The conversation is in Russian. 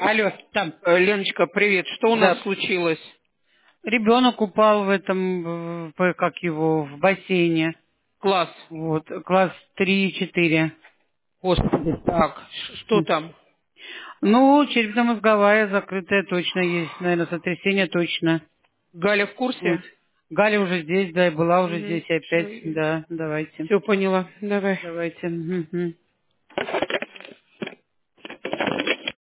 Алло, там. Леночка, привет. Что у нас Да. случилось? Ребенок упал в этом, как его, в бассейне. Класс. Вот, класс 3-4. Господи, так, что там? Ну, черепно-мозговая закрытая точно есть, наверное, сотрясение точно. Галя в Вот. курсе? Галя уже здесь, да, и была уже Угу. здесь и опять. Да, давайте. Все поняла. Давай. Давайте. Мгм.